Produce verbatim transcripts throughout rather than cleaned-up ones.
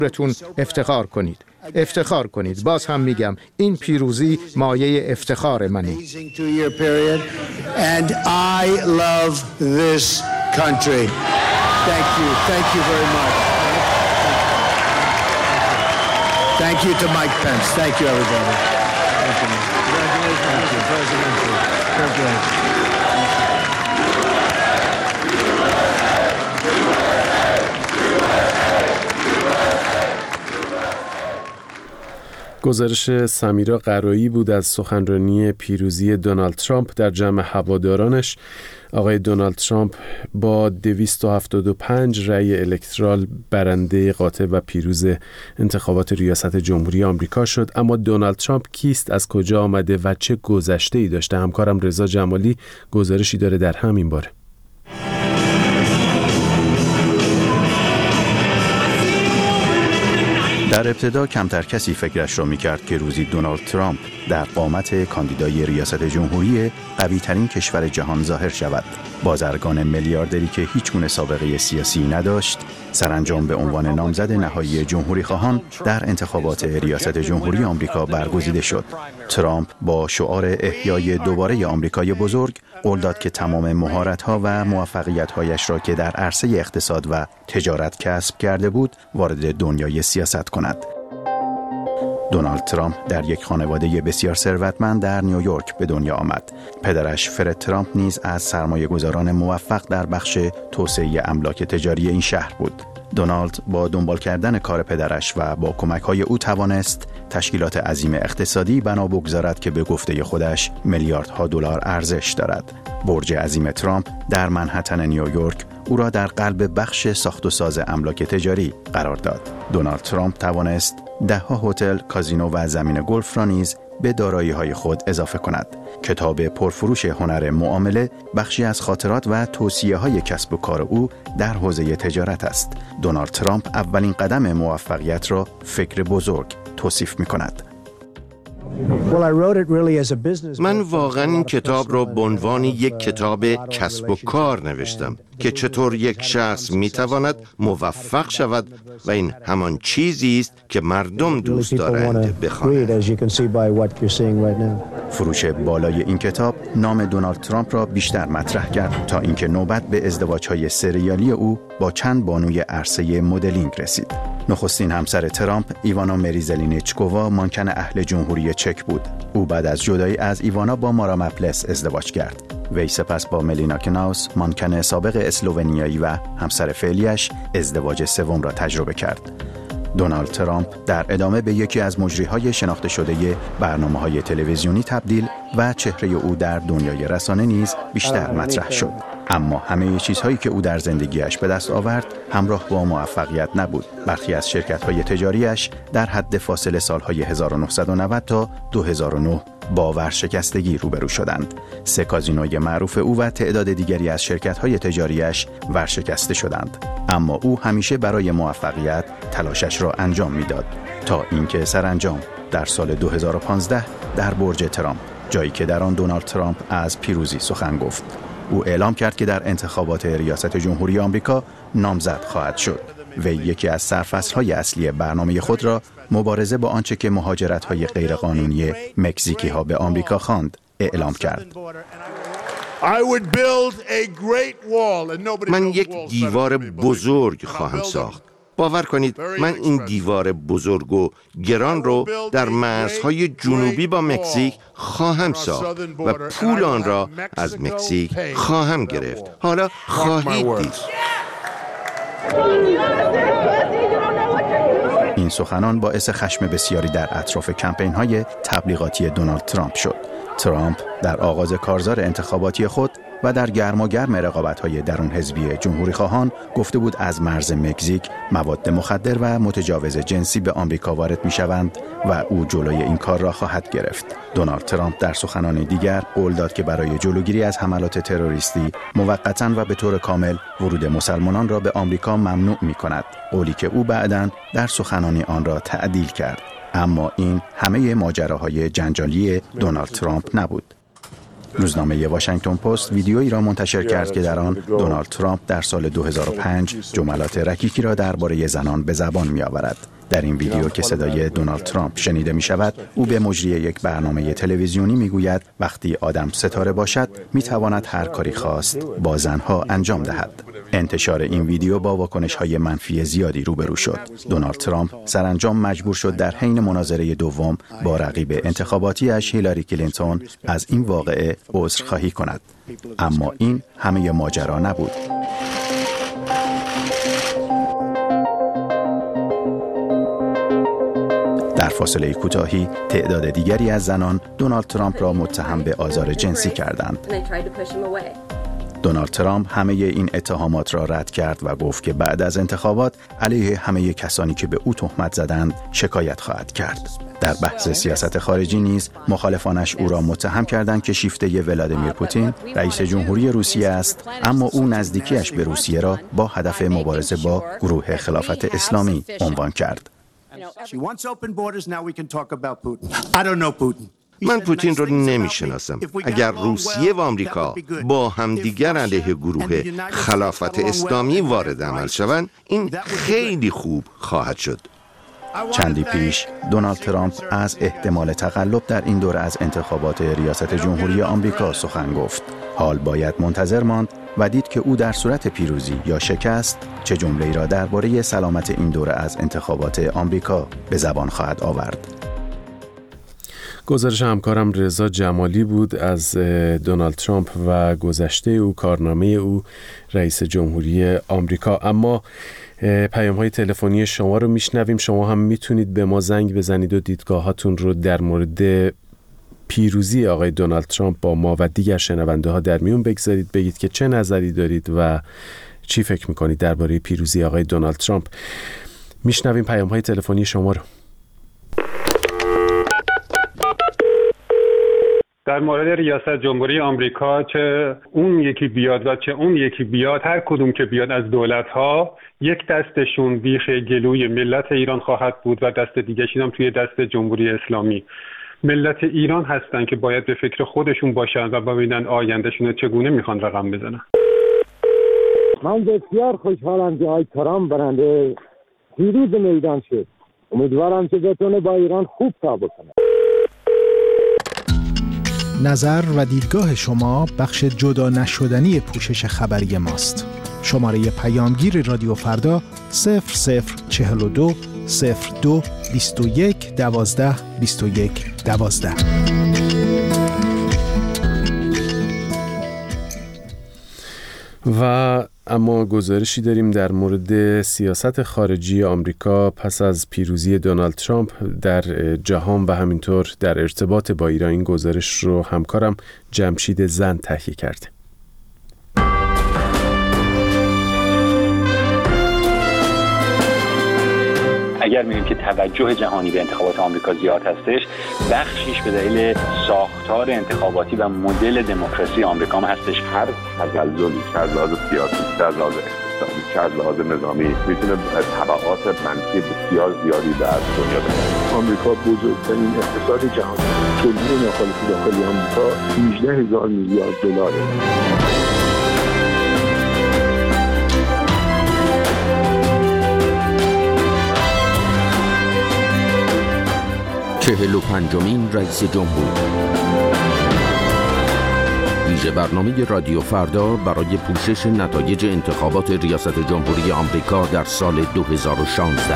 بهتون افتخار کنید. افتخار کنید. باز هم میگم این پیروزی مایه افتخار منه. And I love this country. Thank you. Thank you very much. Thank you to Mike Pence. Thank you, everybody. Thank you. Congratulations, Mister President. Congratulations. گزارش سمیرا قرایی بود از سخنرانی پیروزی دونالد ترامپ در جمع هوادارانش. آقای دونالد ترامپ با دویست و هفتاد و پنج رأی الکترال برنده قاطع و پیروز انتخابات ریاست جمهوری آمریکا شد. اما دونالد ترامپ کیست، از کجا آمده و چه گذشته‌ای داشته؟ همکارم رضا جمالی گزارشی داره در همین باره. در ابتدا کمتر کسی فکرش را می‌کرد که روزی دونالد ترامپ در قامت کاندیدای ریاست جمهوری قوی‌ترین کشور جهان ظاهر شود. بازرگان میلیاردری که هیچگونه سابقه سیاسی نداشت، سرانجام به عنوان نامزد نهایی جمهوری خواهان در انتخابات ریاست جمهوری آمریکا برگزیده شد. ترامپ با شعار احیای دوباره آمریکای بزرگ قول داد که تمام مهارت‌ها و موفقیت‌هایش را که در عرصه اقتصاد و تجارت کسب کرده بود وارد دنیای سیاست کند. دونالد ترامپ در یک خانواده بسیار ثروتمند در نیویورک به دنیا آمد. پدرش فرد ترامپ نیز از سرمایه‌گذاران موفق در بخش توسعه املاک تجاری این شهر بود. دونالد با دنبال کردن کار پدرش و با کمک‌های او توانست تشکیلات عظیم اقتصادی بنا بگذارد که به گفته خودش میلیاردها دلار ارزش دارد. برج عظیم ترامپ در منهتن نیویورک او را در قلب بخش ساخت و ساز املاک تجاری قرار داد. دونالد ترامپ توانست ده‌ها هتل، کازینو و زمین گلف را نیز به دارایی‌های خود اضافه کند. کتاب پرفروش هنر معامله بخشی از خاطرات و توصیه‌های کسب و کار او در حوزه تجارت است. دونالد ترامپ اولین قدم موفقیت را فکر بزرگ توصیف می‌کند. من واقعا این کتاب را به عنوان یک کتاب کسب و کار نوشتم که چطور یک شخص میتواند موفق شود و این همان چیزی است که مردم دوست دارند بخوانند. فروش بالای این کتاب نام دونالد ترامپ را بیشتر مطرح کرد تا اینکه نوبت به ازدواج‌های سریالی او با چند بانوی عرصه مدلینگ رسید. نخستین همسر ترامپ ایوانا مریزلینچکووا مانکن اهل جمهوری چک بود. او بعد از جدایی از ایوانا با مارا مپلس ازدواج کرد. وی سپس با ملینا کناوس مانکن سابق اسلوونیایی و همسر فعلیش ازدواج سوم را تجربه کرد. دونالد ترامپ در ادامه به یکی از مجریهای شناخته شده برنامه‌های تلویزیونی تبدیل و چهره او در دنیای رسانه نیز بیشتر مطرح شد. اما همه چیزهایی که او در زندگیش به دست آورد همراه با موفقیت نبود. برخی از شرکت‌های تجاریش در حد فاصله سال‌های هزار و نهصد و نود تا دو هزار و نه با ورشکستگی روبرو شدند. سه کازینوی معروف او و تعداد دیگری از شرکت‌های تجاریش ورشکسته شدند. اما او همیشه برای موفقیت تلاشش را انجام می‌داد تا اینکه سرانجام در سال دو هزار و پانزده در برج ترامپ، جایی که در آن دونالد ترامپ از پیروزی سخن گفت، او اعلام کرد که در انتخابات ریاست جمهوری آمریکا نامزد خواهد شد. وی یکی از سرفصل‌های اصلی برنامه خود را مبارزه با آنچه که مهاجرت‌های غیرقانونی مکزیکی‌ها به آمریکا خواند اعلام کرد. من یک دیوار بزرگ خواهم ساخت. باور کنید من این دیوار بزرگ و گران رو در مرزهای جنوبی با مکزیک خواهم ساخت و پول آن را از مکزیک خواهم گرفت. حالا خواهید دید. این سخنان باعث خشم بسیاری در اطراف کمپین‌های تبلیغاتی دونالد ترامپ شد. ترامپ در آغاز کارزار انتخاباتی خود و در گرم و گرم رقابت‌های درون حزبی جمهوری خواهان گفته بود از مرز مکزیک مواد مخدر و متجاوز جنسی به آمریکا وارد می‌شوند و او جلوی این کار را خواهد گرفت. دونالد ترامپ در سخنان دیگر قول داد که برای جلوگیری از حملات تروریستی موقتاً و به طور کامل ورود مسلمانان را به آمریکا ممنوع می‌کند. قولی که او بعداً در سخنانی آن را تعدیل کرد. اما این همه ماجراهای جنجالی دونالد ترامپ نبود. روزنامه واشنگتن پست ویدیویی را منتشر کرد که در آن دونالد ترامپ در سال دو هزار و پنج جملات رکیکی را درباره زنان به زبان می‌آورد. در این ویدیو که صدای دونالد ترامپ شنیده می شود، او به مجری یک برنامه تلویزیونی می گوید وقتی آدم ستاره باشد می تواند هر کاری خواست با زنها انجام دهد. انتشار این ویدیو با واکنش های منفی زیادی روبرو شد. دونالد ترامپ سرانجام مجبور شد در حین مناظره دوم با رقیب انتخاباتی‌اش هیلاری کلینتون از این واقعه عذرخواهی کند. اما این همه ماجرا نبود. در فاصله کوتاهی تعداد دیگری از زنان دونالد ترامپ را متهم به آزار جنسی کردند. دونالد ترامپ همه این اتهامات را رد کرد و گفت که بعد از انتخابات علیه همه کسانی که به او تهمت زدند شکایت خواهد کرد. در بحث سیاست خارجی نیز مخالفانش او را متهم کردند که شیفته ولادیمیر پوتین رئیس جمهوری روسیه است، اما او نزدیکیش به روسیه را با هدف مبارزه با گروه خلافت اسلامی عنوان کرد. من پوتین رو نمیشناسم. اگر روسیه و آمریکا با همدیگر علیه گروه خلافت اسلامی وارد عمل شوند، این خیلی خوب خواهد شد. چندی پیش دونالد ترامپ از احتمال تقلب در این دوره از انتخابات ریاست جمهوری آمریکا سخن گفت. حال باید منتظر ماند و دید که او در صورت پیروزی یا شکست چه جمله‌ای را درباره سلامت این دوره از انتخابات آمریکا به زبان خواهد آورد. گزارش همکارم رضا جمالی بود از دونالد ترامپ و گذشته او، کارنامه او رئیس جمهوری آمریکا. اما پیام‌های تلفنی شما رو میشنویم. شما هم میتونید به ما زنگ بزنید و دیدگاهاتون رو در مورد پیروزی آقای دونالد ترامپ با ما و دیگر شنونده ها در میون بگذارید، بگید که چه نظری دارید و چی فکر میکنید درباره پیروزی آقای دونالد ترامپ. میشنویم پیام‌های تلفنی شما رو. در مورد ریاست جمهوری آمریکا، چه اون یکی بیاد و چه اون یکی بیاد، هر کدوم که بیاد از دولت‌ها، یک دستشون بیخ گلوی ملت ایران خواهد بود و دست دیگه‌شون هم توی دست جمهوری اسلامی. ملت ایران هستن که باید به فکر خودشون باشن و ببینن آیندهشون رو چگونه میخوان رقم بزنن. من بسیار خوشحالم که آقای ترامپ برنده پیروز میدان شد. امیدوارم که بتونه با ایران خوب کار بکنه. نظر و دیدگاه شما بخش جدا نشدنی پوشش خبری ماست. شماره پیامگیر رادیو فردا صفر صفر چهل و دو صفر دو بیست و یک دوازده بیست و یک دوازده. و اما گزارشی داریم در مورد سیاست خارجی آمریکا پس از پیروزی دونالد ترامپ در جهان و همینطور در ارتباط با ایران. این گزارش رو همکارم جمشید زند تهیه کرده. اگر می‌بینیم که توجه جهانی به انتخابات آمریکا زیاد هستش، بخشیش به دلیل ساختار انتخاباتی و مدل دموکراسی آمریکا هم هستش. هر تزلزلی چه از لحاظ سیاسی، چه از لحاظ اقتصادی، چه از لحاظ نظامی میتونه تبعات منفی بسیار زیادی در دنیا داره. آمریکا بزرگترین اقتصاد جهان، تولید ناخالص داخلی آمریکا هجده هزار میلیارد دلاره. چهل و پنجمین رئیس جمهور. ویژه برنامه رادیو فردا برای پوشش نتایج انتخابات ریاست جمهوری آمریکا در سال دو هزار و شانزده.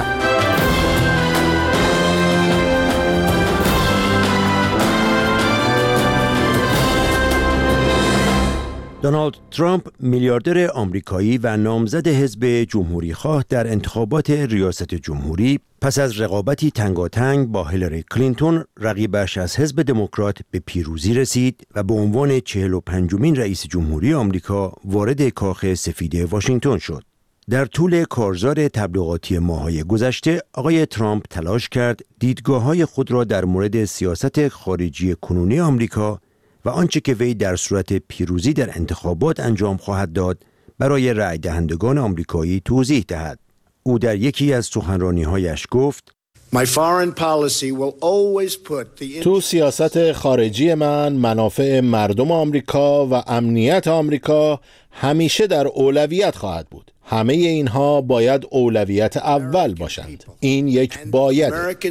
دونالد ترامپ میلیاردر آمریکایی و نامزد حزب جمهوری‌خواه در انتخابات ریاست جمهوری پس از رقابتی تنگاتنگ با هیلاری کلینتون رقیبش از حزب دموکرات به پیروزی رسید و به عنوان چهل و پنجمین رئیس جمهوری آمریکا وارد کاخ سفید واشنگتن شد. در طول کارزار تبلیغاتی ماه‌های گذشته آقای ترامپ تلاش کرد دیدگاه‌های خود را در مورد سیاست خارجی کنونی آمریکا و آنچه که وی در صورت پیروزی در انتخابات انجام خواهد داد برای رای دهندگان آمریکایی توضیح دهد. او در یکی از سخنرانی‌هایش گفت: تو سیاست خارجی من منافع مردم آمریکا و امنیت آمریکا همیشه در اولویت خواهد بود. همه اینها باید اولویت اول باشند. این یک باید.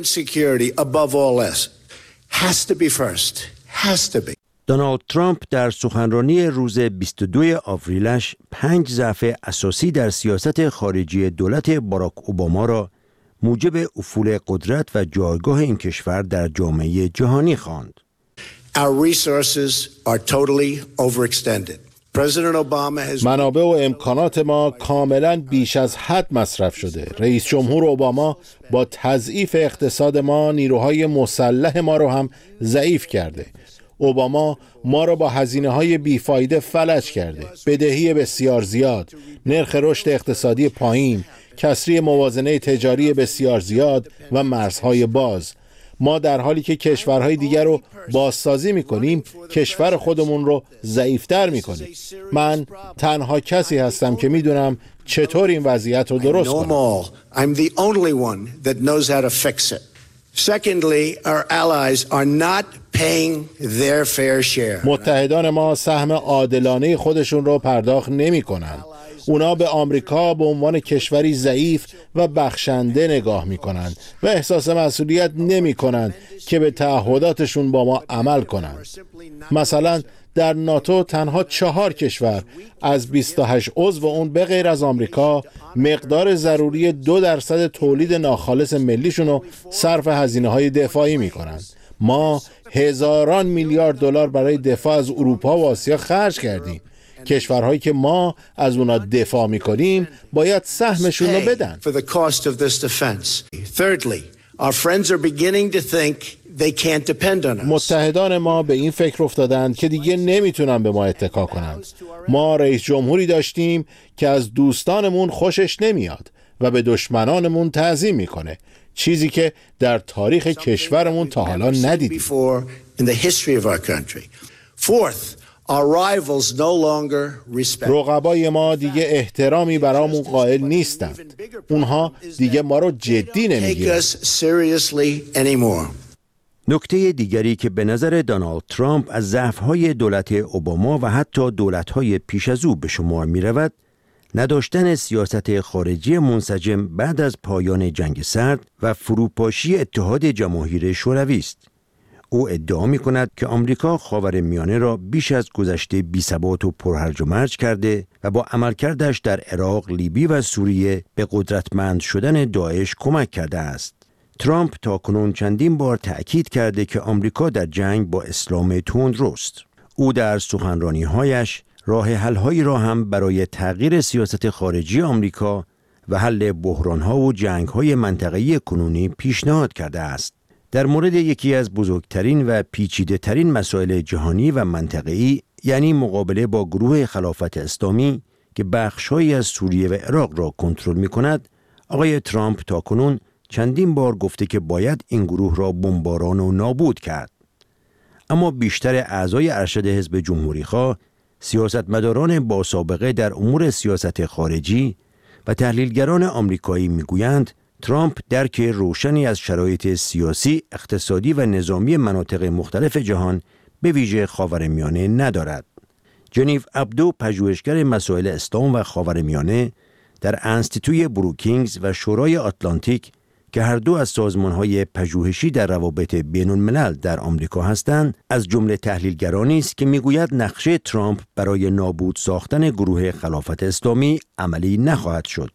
دونالد ترامپ در سخنرانی روز بیست و دوم آوریلش پنج ضعف اساسی در سیاست خارجی دولت باراک اوباما را موجب افول قدرت و جایگاه این کشور در جامعه جهانی خواند. منابع و امکانات ما کاملا بیش از حد مصرف شده. رئیس جمهور اوباما با تضعیف اقتصاد ما نیروهای مسلح ما رو هم ضعیف کرده. اوباما ما را با هزینه‌های بیفایده فلج کرده. بدهی بسیار زیاد، نرخ رشد اقتصادی پایین، کسری موازنه تجاری بسیار زیاد و مرزهای باز. ما در حالی که کشورهای دیگر رو بازسازی می‌کنیم، کشور خودمون رو ضعیف‌تر می‌کنیم. من تنها کسی هستم که می‌دونم چطور این وضعیت رو درست کنم. Secondly, our allies are not paying their fair share. متحدان ما سهم عادلانه خودشون رو پرداخت نمی‌کنند. اونا به آمریکا به عنوان کشوری ضعیف و بخشنده نگاه می‌کنند و احساس مسئولیت نمی‌کنند که به تعهداتشون با ما عمل کنند. مثلا در ناتو تنها چهار کشور از بیست و هشت عضو اون به غیر از آمریکا مقدار ضروری دو درصد تولید ناخالص ملیشون رو صرف هزینه‌های دفاعی می‌کنند. ما هزاران میلیارد دلار برای دفاع از اروپا و آسیا خرج کردیم. کشورهایی که ما از اونا دفاع می‌کنیم باید سهمشون رو بدن. متحدان ما به این فکر افتادند که دیگه نمیتونن به ما اتکا کنند. ما رئیس جمهوری داشتیم که از دوستانمون خوشش نمیاد و به دشمنانمون تعظیم میکنه، چیزی که در تاریخ کشورمون تا حالا ندیدیم. رقبای ما دیگه احترامی برامون قائل نیستند. اونها دیگه ما رو جدی نمیگیرند. نکته دیگری که به نظر دونالد ترامپ از ضعف‌های دولت اوباما و حتی دولت‌های پیش از او به شمار می‌رود، نداشتن سیاست خارجی منسجم بعد از پایان جنگ سرد و فروپاشی اتحاد جماهیر شوروی است. او ادعا می‌کند که آمریکا خاورمیانه را بیش از گذشته بی‌ثبات و پرهرج و مرج کرده و با عملکردش در عراق، لیبی و سوریه به قدرتمند شدن داعش کمک کرده است. ترامپ تاکنون چندین بار تأکید کرده که آمریکا در جنگ با اسلام تندروست. او در سخنرانی‌هایش راه حل‌هایی را هم برای تغییر سیاست خارجی آمریکا و حل بحران‌ها و جنگ‌های منطقه‌ای کنونی پیشنهاد کرده است. در مورد یکی از بزرگترین و پیچیده‌ترین مسائل جهانی و منطقه‌ای، یعنی مقابله با گروه خلافت اسلامی که بخش‌هایی از سوریه و عراق را کنترل می‌کند، آقای ترامپ تاکنون چندین بار گفته که باید این گروه را بمباران و نابود کرد. اما بیشتر اعضای ارشد حزب جمهوری‌خواه، سیاستمداران با سابقه در امور سیاست خارجی و تحلیلگران آمریکایی میگویند ترامپ درک روشنی از شرایط سیاسی، اقتصادی و نظامی مناطق مختلف جهان به ویژه خاورمیانه ندارد. جنیو عبدو، پژوهشگر مسائل اسلام و خاورمیانه در انستیتوی بروکینگز و شورای آتلانتیک که هر دو از سازمان‌های پژوهشی در روابط بین‌الملل در آمریکا هستند، از جمله تحلیلگرانی است که میگوید نقشه ترامپ برای نابود ساختن گروه خلافت اسلامی عملی نخواهد شد.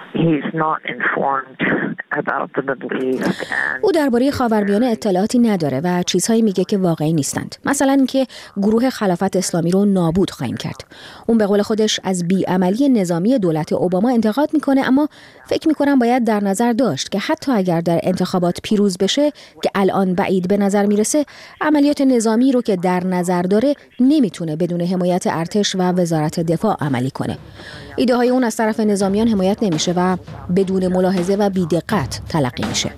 او درباره خاورمیانه اطلاعاتی نداره و چیزهایی میگه که واقعی نیستند. مثلا اینکه گروه خلافت اسلامی رو نابود خواهیم کرد. اون به قول خودش از بیعملی نظامی دولت اوباما انتقاد میکنه، اما فکر میکنم باید در نظر داشت که حتی اگر در انتخابات پیروز بشه که الان بعید به نظر میرسه، عملیات نظامی رو که در نظر داره نمیتونه بدون حمایت ارتش و وزارت دفاع عملی کنه. ایده های اون از طرف نظامیان حمایت نمیشه و بدون ملاحظه و بی‌دقت تلقی میشه.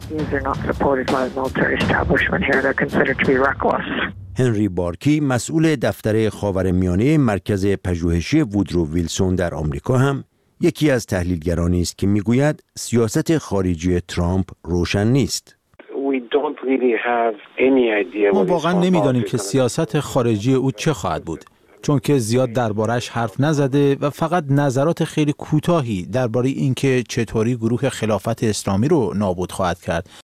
هنری بارکی، مسئول دفتر خاورمیانه مرکز پژوهشی وودرو ویلسون در آمریکا، هم یکی از تحلیلگرانی است که میگوید سیاست خارجی ترامپ روشن نیست. ما واقعا نمیدانیم که سیاست خارجی او چه خواهد بود، چون که زیاد دربارش حرف نزده و فقط نظرات خیلی کوتاهی درباره اینکه چطوری گروه خلافت اسلامی رو نابود خواهد کرد